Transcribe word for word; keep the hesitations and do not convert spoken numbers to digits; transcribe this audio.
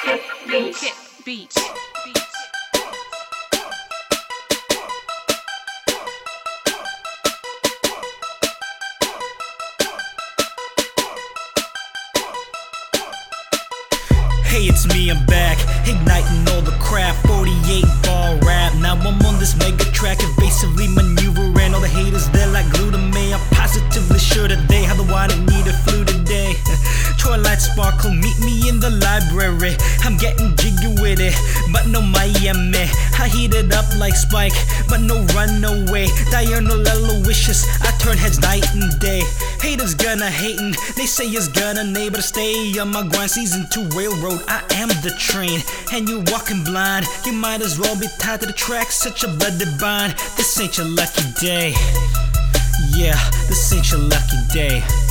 Hit beats. Hit beats. Hey, it's me, I'm back, igniting all the crap. Forty-eight ball rap. Now I'm on this mega track, evasively maneuvering all the haters. They're like glue to me. I'm positively sure that they have the one that need a flu today. Twilight sparkle, meet me in the library. I'm getting jiggy with it, but no Miami. I heat it up like Spike, but no runaway. Diurnal Aloysius, I turn heads night and day. Haters gonna hatin', they say it's gonna nay, but I stay on my grind. Season two railroad, I am the train, and you're walking blind. You might as well be tied to the track, such a bloody bind. This ain't your lucky day. Yeah, this ain't your lucky day.